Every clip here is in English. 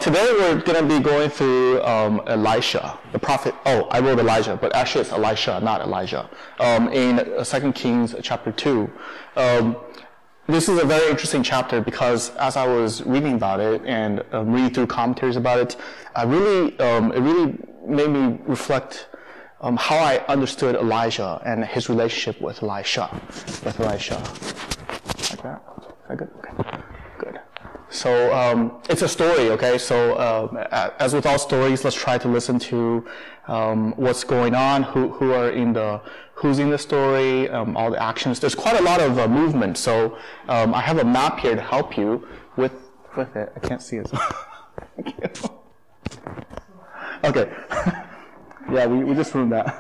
Today we're going to be going through Elisha, the prophet. Oh, I wrote Elijah, but actually it's Elisha, not Elijah. In 2 Kings chapter 2. This is a very interesting chapter because as I was reading about it and reading through commentaries about it, it really made me reflect how I understood Elijah and his relationship with Elisha. Like that? Is that good? Okay. Good. So it's a story, okay? So as with all stories, let's try to listen to what's going on, who's in the story, all the actions. There's quite a lot of movement, so I have a map here to help you with it. I can't see it. Thank you. Okay. Yeah, we just ruined that.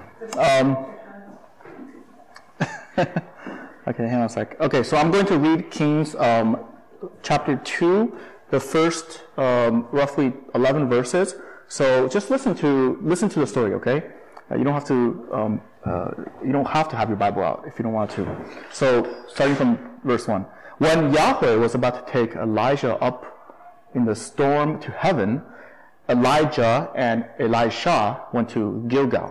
Okay, hang on a sec. Okay, so I'm going to read Kings chapter 2, the first roughly 11 verses. So just listen to the story, okay? You don't have to have your Bible out if you don't want to. So starting from verse 1. When Yahweh was about to take Elijah up in the storm to heaven, Elijah and Elisha went to Gilgal.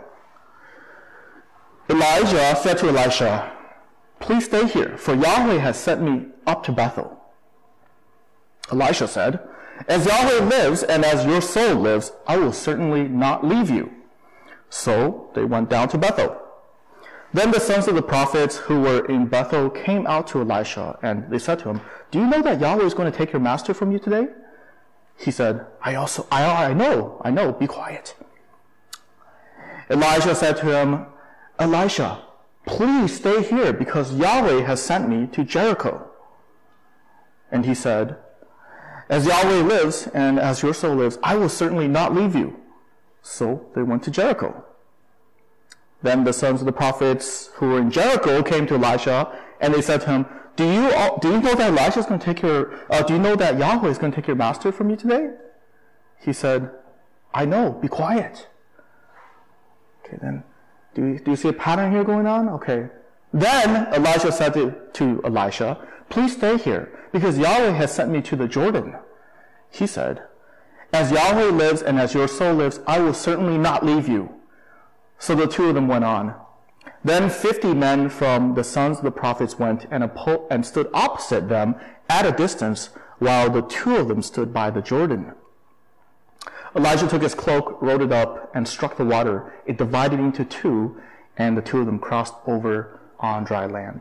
Elijah said to Elisha, "Please stay here, for Yahweh has sent me up to Bethel." Elisha said, "As Yahweh lives and as your soul lives, I will certainly not leave you." So they went down to Bethel. Then the sons of the prophets who were in Bethel came out to Elisha, and they said to him, "Do you know that Yahweh is going to take your master from you today?" He said, I know, be quiet." Elijah said to him, "Elisha, please stay here, because Yahweh has sent me to Jericho." And he said, "As Yahweh lives and as your soul lives, I will certainly not leave you." So they went to Jericho. Then the sons of the prophets who were in Jericho came to Elisha, and they said to him, Do you know that Elijah is going to take do you know that Yahweh is going to take your master from you today?" He said, "I know, be quiet." Okay, then, do you see a pattern here going on? Okay. Then Elijah said to Elisha, "Please stay here, because Yahweh has sent me to the Jordan." He said, "As Yahweh lives and as your soul lives, I will certainly not leave you." So the two of them went on. Then 50 men from the sons of the prophets went and stood opposite them at a distance, while the two of them stood by the Jordan. Elijah took his cloak, rolled it up, and struck the water. It divided into two, and the two of them crossed over on dry land.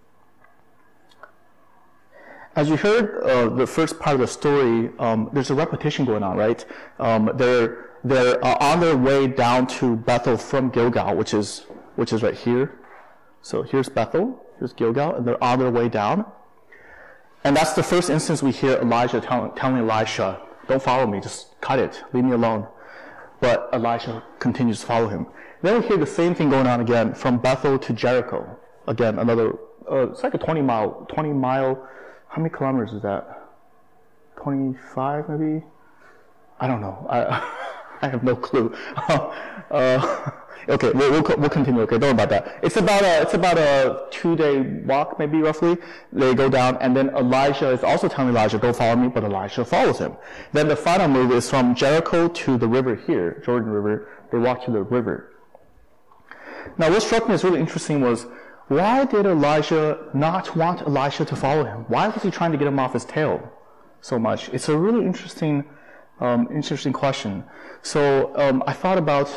As you heard the first part of the story, there's a repetition going on, right? They're on their way down to Bethel from Gilgal, which is right here. So here's Bethel, here's Gilgal, and they're on their way down. And that's the first instance we hear Elijah telling Elisha, "Don't follow me, just cut it, leave me alone." But Elisha continues to follow him. Then we hear the same thing going on again from Bethel to Jericho. Again, another, it's like a 20 mile, how many kilometers is that? 25 maybe? I don't know. I have no clue. Okay, we'll continue. Okay, don't worry about that. It's about a 2-day walk, maybe roughly. They go down, and then Elijah is also telling Elijah, "Don't follow me," but Elijah follows him. Then the final move is from Jericho to the river here, Jordan River. They walk to the river. Now, what struck me as really interesting was, why did Elijah not want Elisha to follow him? Why was he trying to get him off his tail so much? It's a really interesting question. So I thought about,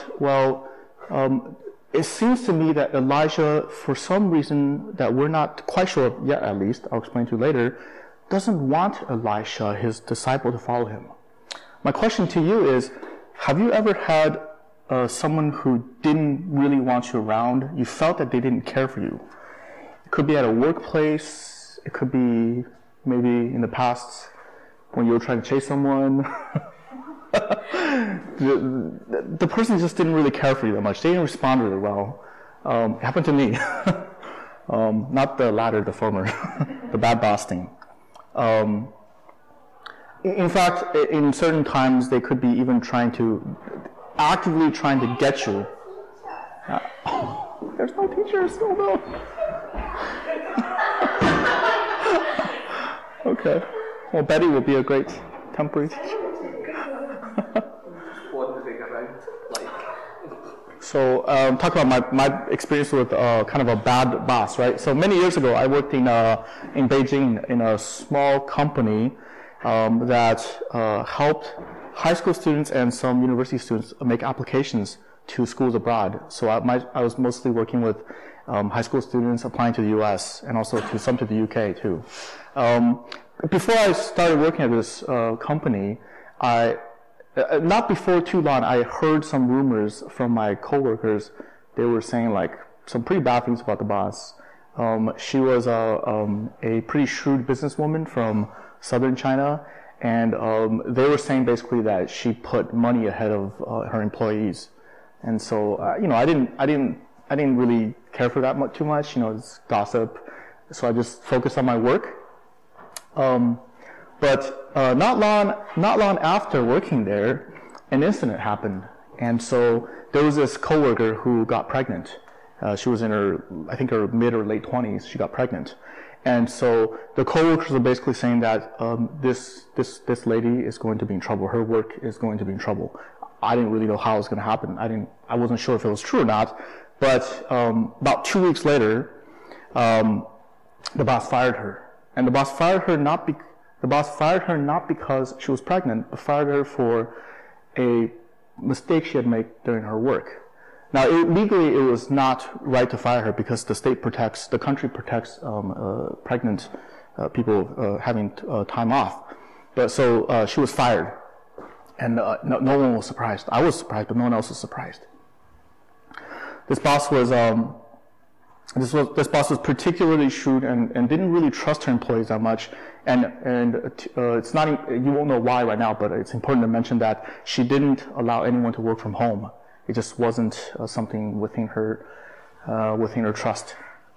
it seems to me that Elijah, for some reason that we're not quite sure of yet, at least, I'll explain to you later, doesn't want Elisha, his disciple, to follow him. My question to you is, have you ever had someone who didn't really want you around? You felt that they didn't care for you. It could be at a workplace. It could be maybe in the past when you were trying to chase someone. The person just didn't really care for you that much. They didn't respond really well. It happened to me. Not the latter, the former. The bad boss thing. In fact, in certain times, they could be even actively trying to get you. There's no teachers. Oh no. Okay. Well, Betty will be a great temporary teacher. One thing around, like. So, talk about my experience with kind of a bad boss, right? So many years ago, I worked in Beijing in a small company that helped high school students and some university students make applications to schools abroad. So I was mostly working with high school students applying to the U.S. and also some to the U.K. too. Before I started working at this company, not before too long, I heard some rumors from my coworkers. They were saying like some pretty bad things about the boss. She was a pretty shrewd businesswoman from southern China, and they were saying basically that she put money ahead of her employees. And so, I didn't really care for that too much. It's gossip. So I just focused on my work. But not long after working there, an incident happened, and so there was this coworker who got pregnant. She was in her mid or late 20s. She got pregnant, and so the coworkers were basically saying that this lady is going to be in trouble. Her work is going to be in trouble. I didn't really know how it was going to happen. I wasn't sure if it was true or not. But about 2 weeks later, the boss fired her, and the boss fired her not because she was pregnant, but fired her for a mistake she had made during her work. Now, legally, it was not right to fire her because the country protects pregnant people having time off. But so she was fired, and no one was surprised. I was surprised, but no one else was surprised. This boss was particularly shrewd and didn't really trust her employees that much. And it's not, you won't know why right now, but it's important to mention that she didn't allow anyone to work from home. It just wasn't something within her trust.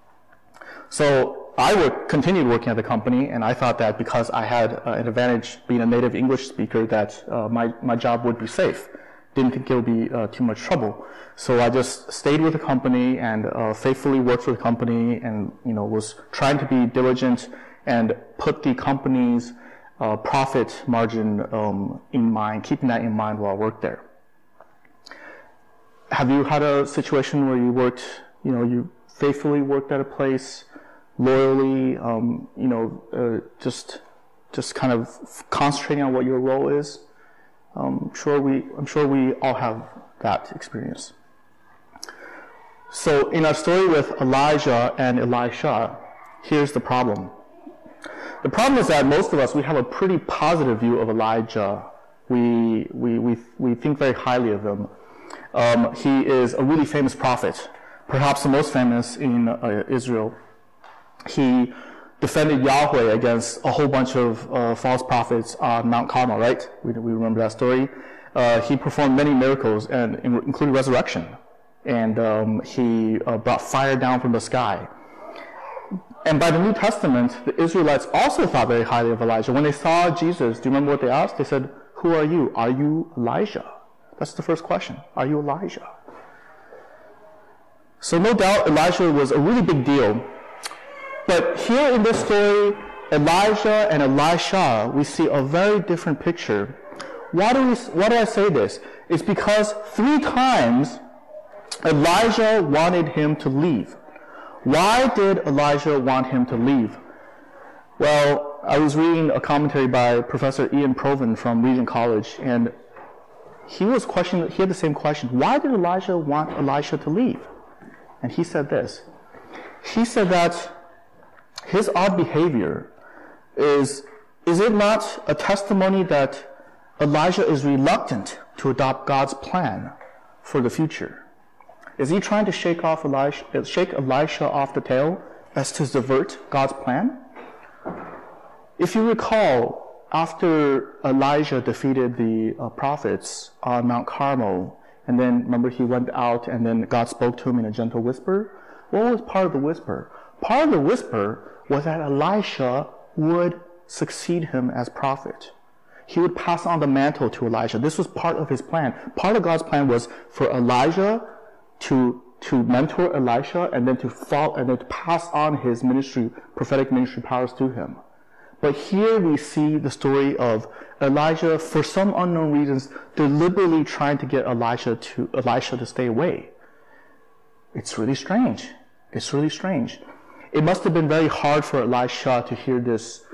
So I continued working at the company, and I thought that because I had an advantage being a native English speaker, that my job would be safe. Didn't think it would be too much trouble. So I just stayed with the company and faithfully worked for the company, and was trying to be diligent and put the company's profit margin in mind, keeping that in mind while I worked there. Have you had a situation where you worked, you faithfully worked at a place, loyally, just kind of concentrating on what your role is? I'm sure we all have that experience. So in our story with Elijah and Elisha, here's the problem. The problem is that most of us, we have a pretty positive view of Elijah. We think very highly of him. He is a really famous prophet, perhaps the most famous in Israel. He defended Yahweh against a whole bunch of false prophets on Mount Carmel, right? We remember that story. He performed many miracles, and including resurrection. And he brought fire down from the sky. And by the New Testament, the Israelites also thought very highly of Elijah. When they saw Jesus, do you remember what they asked? They said, "Who are you? Are you Elijah?" That's the first question. Are you Elijah? So no doubt Elijah was a really big deal. But here in this story, Elijah and Elisha, we see a very different picture. Why do I say this? It's because 3 times Elijah wanted him to leave. Why did Elijah want him to leave? Well, I was reading a commentary by Professor Ian Provan from Regent College, and he had the same question. Why did Elijah want Elisha to leave? And he said this. He said that his odd behavior is it not a testimony that Elijah is reluctant to adopt God's plan for the future? Is he trying to shake Elisha off the tail as to subvert God's plan? If you recall, after Elijah defeated the prophets on Mount Carmel, and then remember he went out and then God spoke to him in a gentle whisper, what was part of the whisper? Part of the whisper was that Elisha would succeed him as prophet. He would pass on the mantle to Elijah. This was part of his plan. Part of God's plan was for Elijah to mentor Elisha and then to pass on his prophetic ministry powers to him. But here we see the story of Elijah, for some unknown reasons, deliberately trying to get Elisha to stay away. It's really strange. It's really strange. It must have been very hard for Elisha to hear this,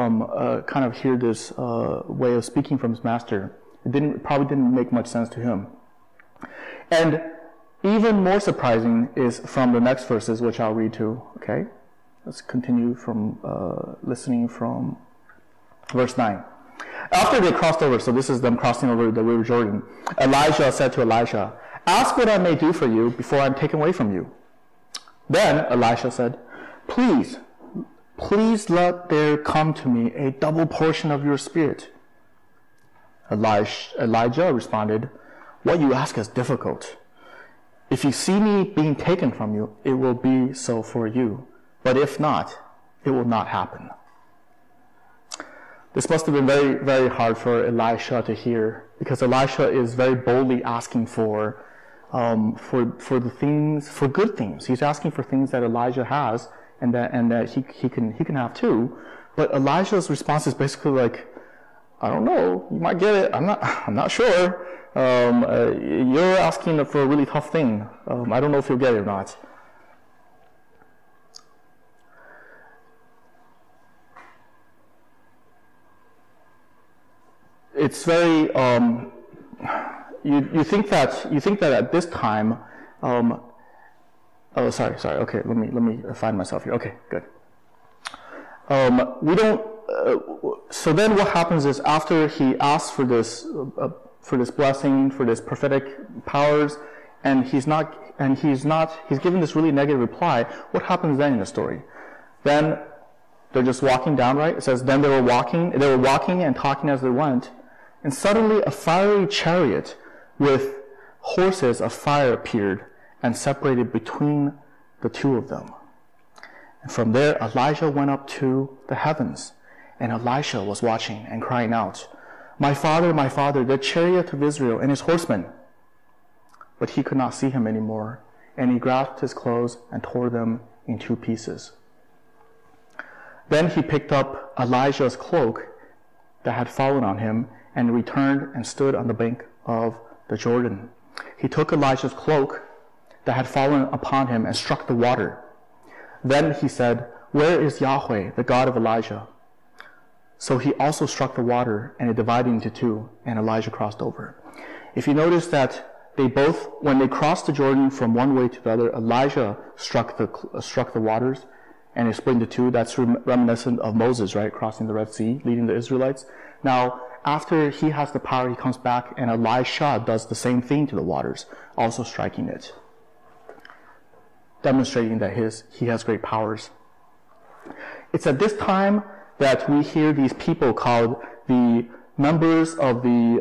way of speaking from his master. It probably didn't make much sense to him. And even more surprising is from the next verses, which I'll read to. Okay, let's continue from listening from verse 9. After they crossed over, so this is them crossing over the river Jordan, Elijah said to Elisha, "Ask what I may do for you before I am taken away from you." Then Elisha said, Please let there come to me a double portion of your spirit." Elijah responded, "What you ask is difficult. If you see me being taken from you, it will be so for you. But if not, it will not happen." This must have been very, very hard for Elisha to hear, because Elisha is very boldly asking for the things, for good things. He's asking for things that Elijah has, and that he can have too. But Elijah's response is basically like, "I don't know, you might get it. I'm not sure. You're asking for a really tough thing. I don't know if you'll get it or not." It's very you think that at this time sorry. Okay, let me find myself here. Okay, good. We don't. So then, what happens is after he asks for this blessing, for this prophetic powers, and he's given this really negative reply. What happens then in the story? Then they're just walking down, right? It says, "Then they were walking and talking as they went, and suddenly a fiery chariot with horses of fire appeared and separated between the two of them. And from there, Elijah went up to the heavens, and Elisha was watching and crying out, my father, the chariot of Israel and his horsemen." But he could not see him anymore, and he grasped his clothes and tore them in two pieces. Then he picked up Elijah's cloak that had fallen on him and returned and stood on the bank of the Jordan. He took Elijah's cloak that had fallen upon him and struck the water. Then he said, "Where is Yahweh, the God of Elijah?" So he also struck the water, and it divided into two, and Elijah crossed over. If you notice that when they crossed the Jordan from one way to the other, Elijah struck the waters, and it split into two. That's reminiscent of Moses, right, crossing the Red Sea, leading the Israelites. Now, after he has the power, he comes back, and Elisha does the same thing to the waters, also striking it, demonstrating that he has great powers. It's at this time that we hear these people called the members of the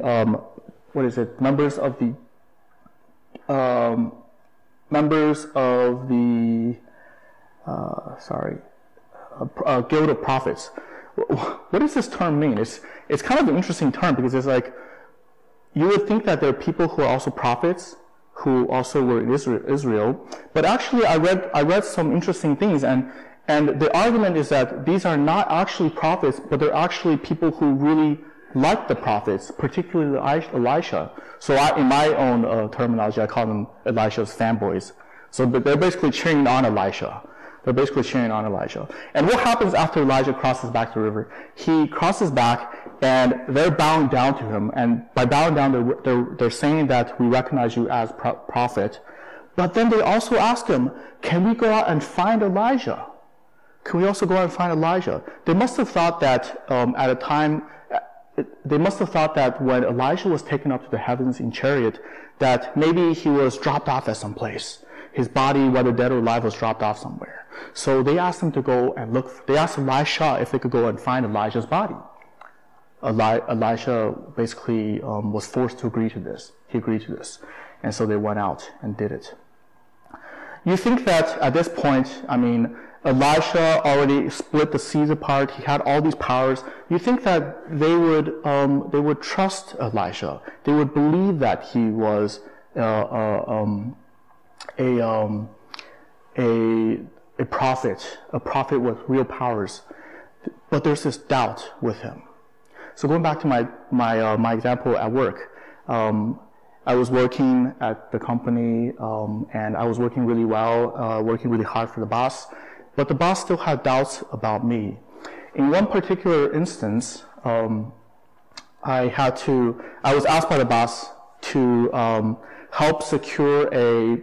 Guild of Prophets. What does this term mean? It's kind of an interesting term, because it's like, you would think that there are people who are also prophets, who also were in Israel, but actually I read some interesting things, and the argument is that these are not actually prophets, but they're actually people who really like the prophets, particularly Elisha. So in my own terminology, I call them Elisha's fanboys. So they're basically cheering on Elisha. And what happens after Elijah crosses back the river? He crosses back, and they're bowing down to him. And by bowing down, they're saying that we recognize you as prophet. But then they also ask him, "Can we go out and find Elijah? Can we also go out and find Elijah?" They must have thought that when Elijah was taken up to the heavens in chariot, that maybe he was dropped off at some place. His body, whether dead or alive, was dropped off somewhere. So they asked him to go and look. They asked Elisha if they could go and find Elijah's body. Elisha basically was forced to agree to this. He agreed to this. And so they went out and did it. You think that at this point, Elisha already split the seas apart. He had all these powers. You think that they would trust Elisha. They would believe that he was a prophet with real powers. but there's this doubt with him. So going back to my example at work, I was working at the company, and I was working really well, working really hard for the boss, but the boss still had doubts about me. In one particular instance, I was asked by the boss to help secure a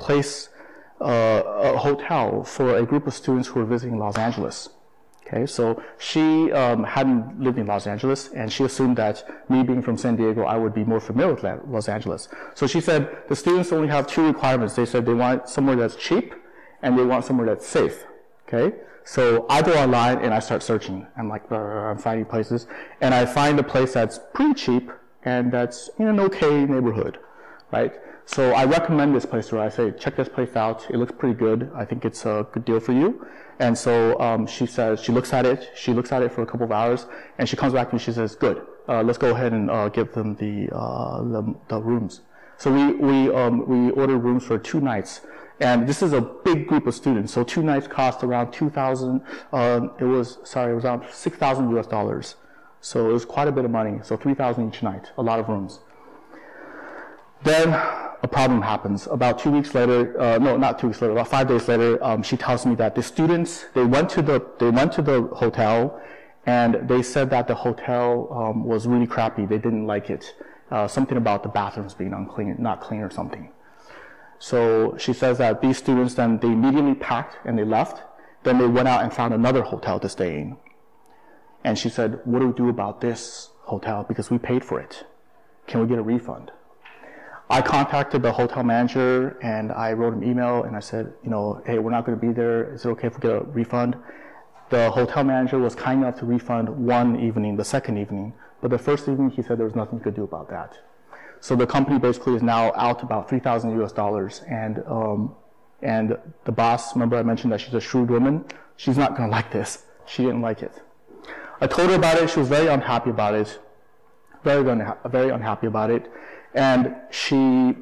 hotel for a group of students who were visiting Los Angeles. Okay, so she hadn't lived in Los Angeles, and she assumed that me being from San Diego, I would be more familiar with Los Angeles. So she said the students only have two requirements. They said they want somewhere that's cheap, and they want somewhere that's safe. Okay, so I go online and I start searching. I'm finding places, and I find a place that's pretty cheap and that's in an okay neighborhood, right? So I recommend this place to her. I say, check this place out. It looks pretty good. I think it's a good deal for you. And so she says, she looks at it for a couple of hours, and she comes back to me. She says, good, let's go ahead and give them the rooms. So we ordered rooms for 2 nights. And this is a big group of students. So 2 nights cost around $2,000. It was around $6,000 US. So it was quite a bit of money. So $3,000 each night, a lot of rooms. Then a problem happens. About 2 weeks later, not 2 weeks later, about 5 days later, she tells me that the students, they went to the hotel, and they said that the hotel was really crappy. They didn't like it. Something about the bathrooms being unclean, not clean or something. So she says that these students then, they immediately packed and they left. Then they went out and found another hotel to stay in. And she said, what do we do about this hotel? Because we paid for it. Can we get a refund? I contacted the hotel manager and I wrote an email and I said, hey, we're not going to be there. Is it okay if we get a refund? The hotel manager was kind enough to refund one evening, the second evening. But the first evening, he said there was nothing he could do about that. So the company basically is now out about $3,000 US, and the boss, remember I mentioned that she's a shrewd woman? She's not going to like this. She didn't like it. I told her about it. She was very unhappy about it. Very unhappy about it. And she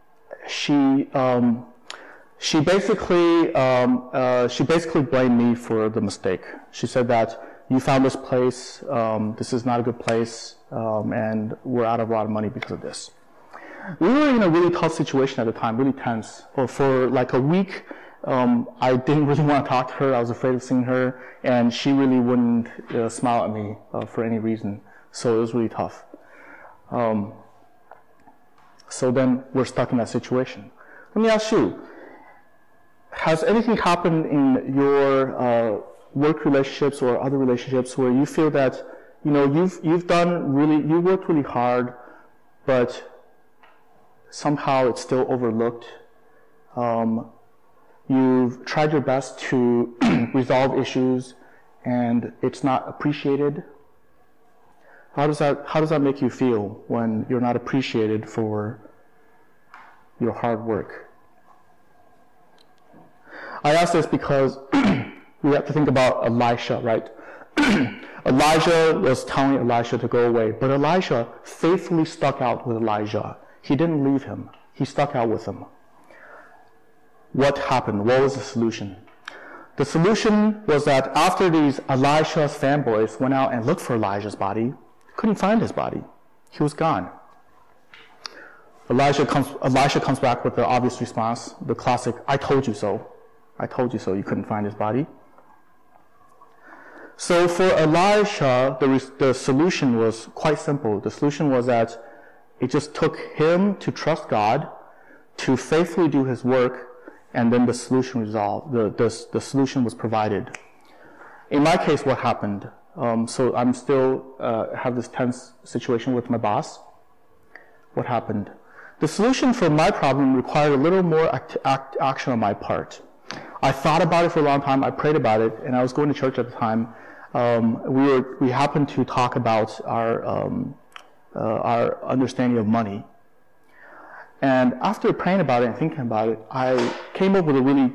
basically blamed me for the mistake. She said that you found this place, this is not a good place, and we're out of a lot of money because of this. We were in a really tough situation at the time, really tense. For like a week, I didn't really want to talk to her. I was afraid of seeing her, and she really wouldn't smile at me for any reason. So it was really tough. So then we're stuck in that situation. Let me ask you, has anything happened in your work relationships or other relationships where you feel that you worked really hard, but somehow it's still overlooked? You've tried your best to resolve issues and it's not appreciated. How does that make you feel when you're not appreciated for your hard work? I ask this because we have to think about Elisha, right? Elijah was telling Elisha to go away, but Elisha faithfully stuck out with Elijah. He didn't leave him. He stuck out with him. What happened? What was the solution? The solution was that after these Elisha's fanboys went out and looked for Elijah's body, couldn't find his body. He was gone. Elisha comes back with the obvious response, the classic, I told you so. I told you so. You couldn't find his body. So for Elisha, the solution was quite simple. The solution was that it just took him to trust God, to faithfully do his work, and then the solution resolved. The solution was provided. In my case, what happened? So I'm still have this tense situation with my boss. What happened? The solution for my problem required a little more action on my part. I thought about it for a long time. I prayed about it, and I was going to church at the time. We happened to talk about our understanding of money. And after praying about it and thinking about it, I came up with a really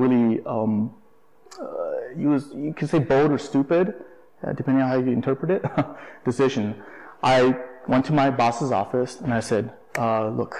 you could say bold or stupid, depending on how you interpret it, decision. I went to my boss's office and I said, look,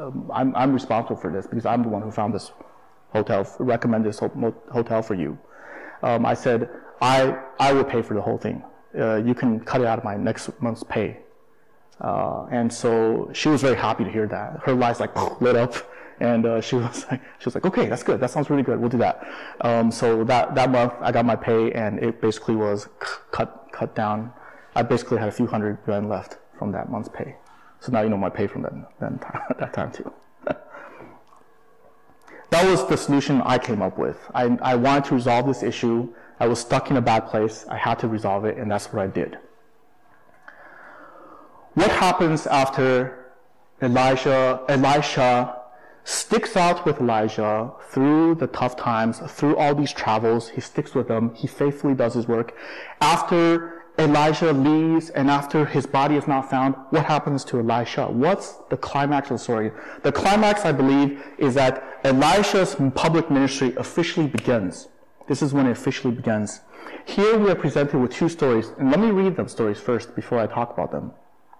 I'm responsible for this because I'm the one who found this hotel, recommended this hotel for you. I said, I will pay for the whole thing. You can cut it out of my next month's pay. And so she was very happy to hear that. Her lights like lit up, and she was like, okay, that's good. That sounds really good. We'll do that. So that month I got my pay, and it basically was cut down. I basically had a few $100 left from that month's pay. So now you know my pay from that time too. That was the solution I came up with. I wanted to resolve this issue. I was stuck in a bad place. I had to resolve it, and that's what I did. What happens after Elisha sticks out with Elijah through the tough times, through all these travels? He sticks with them. He faithfully does his work. After Elijah leaves and after his body is not found, what happens to Elisha? What's the climax of the story? The climax, I believe, is that Elisha's public ministry officially begins. This is when it officially begins. Here we are presented with two stories, and let me read them stories first before I talk about them.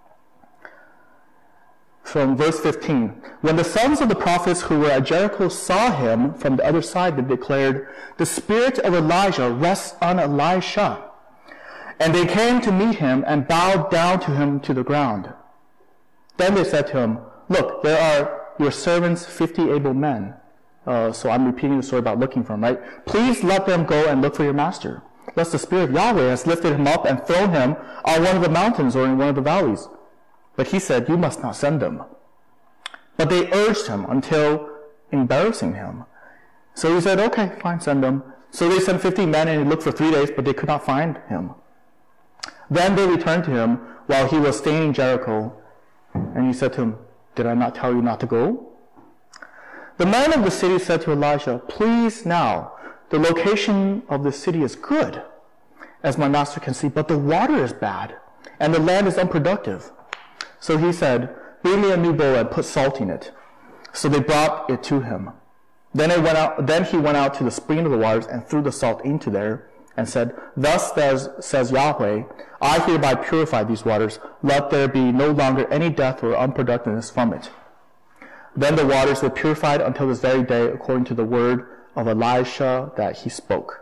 From verse 15, when the sons of the prophets who were at Jericho saw him from the other side, they declared, "The spirit of Elijah rests on Elisha." And they came to meet him and bowed down to him to the ground. Then they said to him, "Look, there are your servants 50 able men." So I'm repeating the story about looking for him, right? "Please let them go and look for your master, lest the Spirit of Yahweh has lifted him up and thrown him on one of the mountains or in one of the valleys." But he said, "You must not send them." But they urged him until embarrassing him. So he said, "Okay, fine, send them." So they sent 50 men and he looked for 3 days, but they could not find him. Then they returned to him while he was staying in Jericho, and he said to him, "Did I not tell you not to go?" The man of the city said to Elisha, "Please now, the location of the city is good, as my master can see, but the water is bad, and the land is unproductive." So he said, "Bring me a new bowl and put salt in it." So they brought it to him. Then he went out to the spring of the waters and threw the salt into there, and said, "Thus says Yahweh, I hereby purify these waters. Let there be no longer any death or unproductiveness from it." Then the waters were purified until this very day, according to the word of Elisha that he spoke.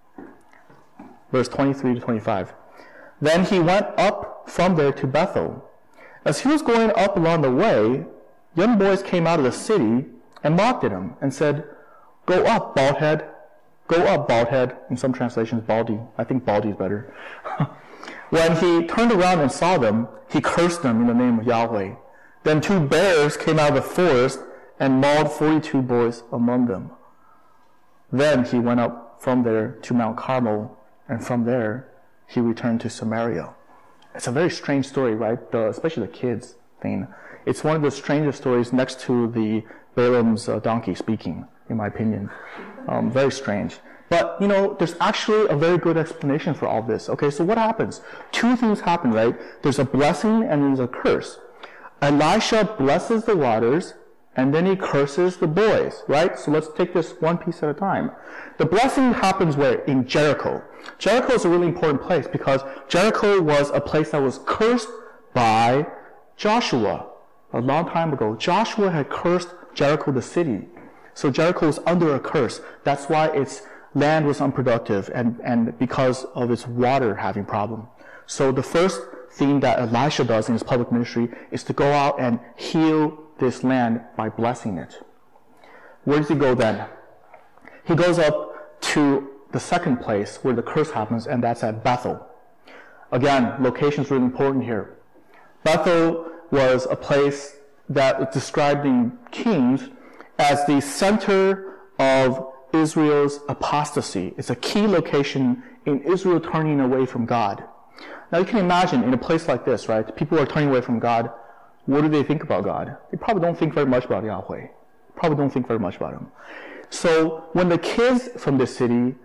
Verse 23 to 25. Then he went up from there to Bethel. As he was going up along the way, young boys came out of the city and mocked at him and said, "Go up, bald head. Go up, bald head." In some translations, baldy. I think baldy is better. When he turned around and saw them, he cursed them in the name of Yahweh. Then 2 bears came out of the forest and mauled 42 boys among them. Then he went up from there to Mount Carmel, and from there he returned to Samaria. It's a very strange story, right? Especially the kids thing. It's one of the strangest stories next to the Balaam's donkey speaking, in my opinion. Very strange. But, there's actually a very good explanation for all this. Okay, so what happens? 2 things happen, right? There's a blessing and there's a curse. Elisha blesses the waters, and then he curses the boys, right? So let's take this one piece at a time. The blessing happens where? In Jericho. Jericho is a really important place because Jericho was a place that was cursed by Joshua a long time ago. Joshua had cursed Jericho, the city. So Jericho was under a curse. That's why its land was unproductive and because of its water having problem. So the first thing that Elisha does in his public ministry is to go out and heal this land by blessing it. Where does he go then? He goes up to the second place where the curse happens, and that's at Bethel. Again, location is really important here. Bethel was a place that is described in Kings as the center of Israel's apostasy. It's a key location in Israel turning away from God. Now you can imagine in a place like this, right? People are turning away from God. What do they think about God? They probably don't think very much about Yahweh. Probably don't think very much about Him. So when the kids from this city,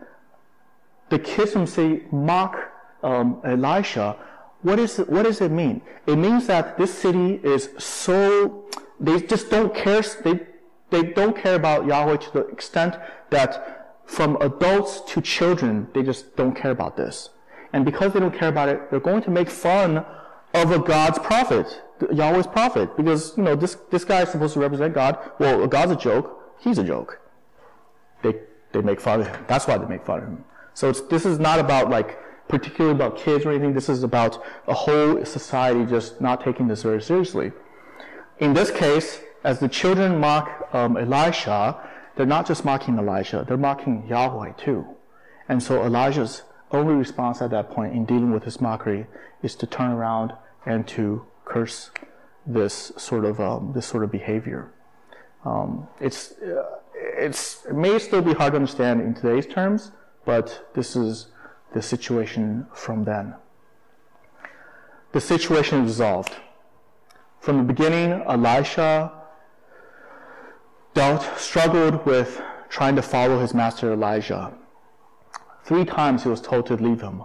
mock Elisha, what does it mean? It means that this city is they just don't care. They don't care about Yahweh to the extent that from adults to children, they just don't care about this. And because they don't care about it, they're going to make fun of a God's prophet, Yahweh's prophet, because this guy is supposed to represent God. Well, God's a joke. He's a joke. They make fun of him. That's why they make fun of him. So this is not about like particularly about kids or anything. This is about a whole society just not taking this very seriously. In this case, as the children mock Elisha, they're not just mocking Elijah, they're mocking Yahweh too. And so Elijah's only response at that point in dealing with his mockery is to turn around and to curse this sort of behavior. It may still be hard to understand in today's terms, but this is the situation from then. The situation is resolved. From the beginning, Elisha struggled with trying to follow his master Elijah. 3 times he was told to leave him.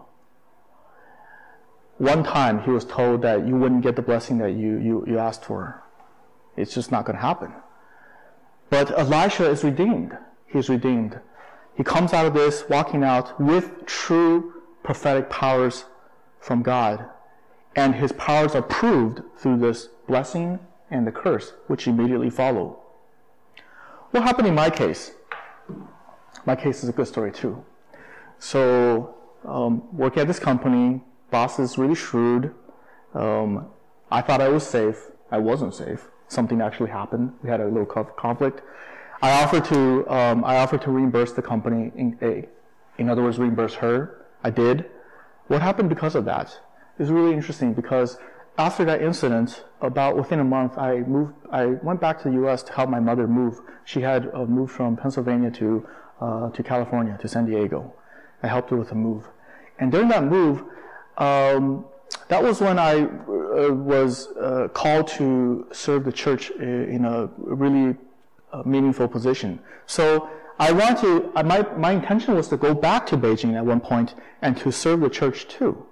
1 time he was told that you wouldn't get the blessing that you asked for. It's just not going to happen. But Elisha is redeemed. He's redeemed. He comes out of this walking out with true prophetic powers from God. And his powers are proved through this blessing and the curse, which immediately follow. What happened in my case? My case is a good story too. So, working at this company, boss is really shrewd. I thought I was safe. I wasn't safe. Something actually happened. We had a little conflict. I offered to reimburse the company. In other words, reimburse her. I did. What happened because of that? It's really interesting because after that incident, about within a month, I went back to the U.S. to help my mother move. She had moved from Pennsylvania to California, to San Diego. I helped her with a move. And during that move, that was when I was called to serve the church in a really meaningful position. So my intention was to go back to Beijing at one point and to serve the church too.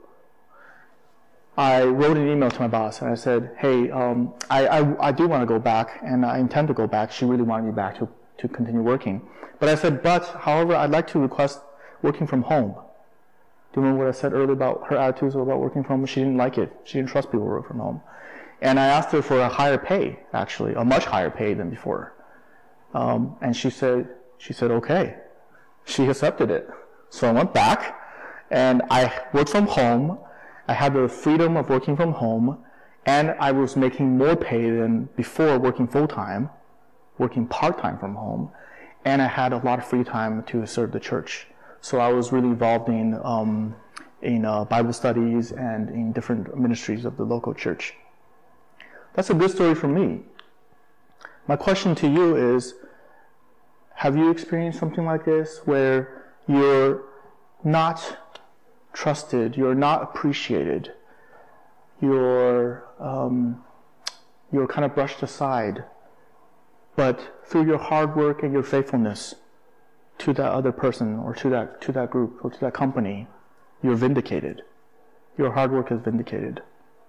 I wrote an email to my boss and I said, hey, I do want to go back and I intend to go back. She really wanted me back to continue working. But I said, however, I'd like to request working from home. Do you remember what I said earlier about her attitudes about working from home? She didn't like it. She didn't trust people who work from home. And I asked her for a higher pay, actually, a much higher pay than before. And she said, okay. She accepted it. So I went back and I worked from home. I had the freedom of working from home, and I was making more pay than before working full-time, working part-time from home, and I had a lot of free time to serve the church. So I was really involved in Bible studies and in different ministries of the local church. That's a good story for me. My question to you is, have you experienced something like this where you're not trusted, you're not appreciated, you're kind of brushed aside, but through your hard work and your faithfulness to that other person or to that group or to that company, you're vindicated. Your hard work is vindicated.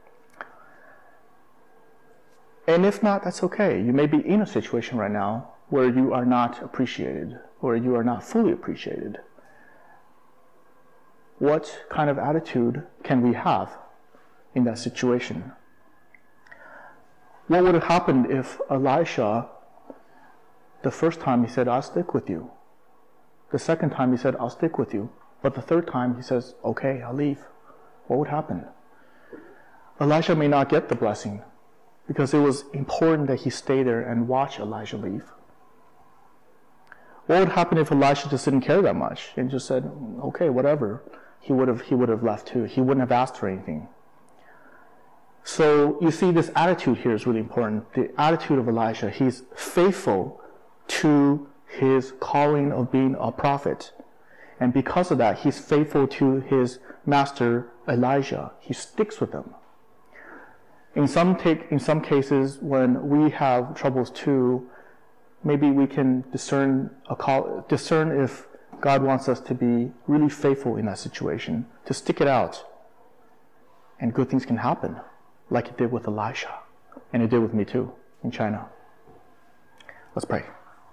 And if not, that's okay. You may be in a situation right now where you are not appreciated or you are not fully appreciated. What kind of attitude can we have in that situation? What would have happened if Elisha, the first time he said, I'll stick with you. The second time he said, I'll stick with you. But the third time he says, okay, I'll leave. What would happen? Elisha may not get the blessing because it was important that he stay there and watch Elijah leave. What would happen if Elisha just didn't care that much and just said, okay, whatever? He would have left too. He wouldn't have asked for anything. So you see, this attitude here is really important. The attitude of Elisha, he's faithful to his calling of being a prophet. And because of that, he's faithful to his master Elijah. He sticks with him. In some cases, when we have troubles too, maybe we can discern if God wants us to be really faithful in that situation, to stick it out, and good things can happen, like it did with Elisha, and it did with me too, in China. Let's pray.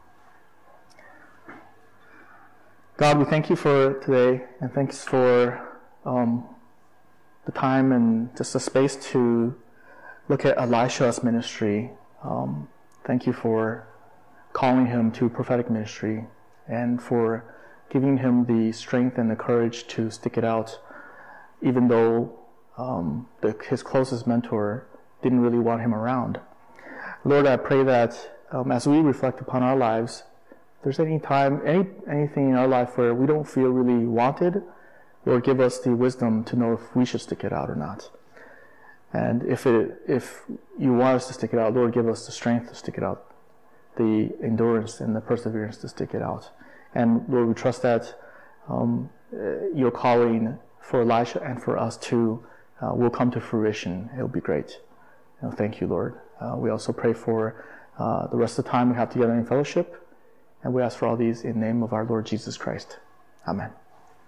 God, we thank you for today, and thanks for the time and just the space to look at Elisha's ministry. Thank you for calling him to prophetic ministry, and for giving him the strength and the courage to stick it out, even though his closest mentor didn't really want him around. Lord, I pray that as we reflect upon our lives, if there's anything in our life where we don't feel really wanted, Lord, give us the wisdom to know if we should stick it out or not. And if you want us to stick it out, Lord, give us the strength to stick it out, the endurance and the perseverance to stick it out. And Lord, we trust that your calling for Elisha and for us too will come to fruition. It'll be great. Thank you, Lord. We also pray for the rest of the time we have together in fellowship, and we ask for all these in the name of our Lord Jesus Christ. Amen.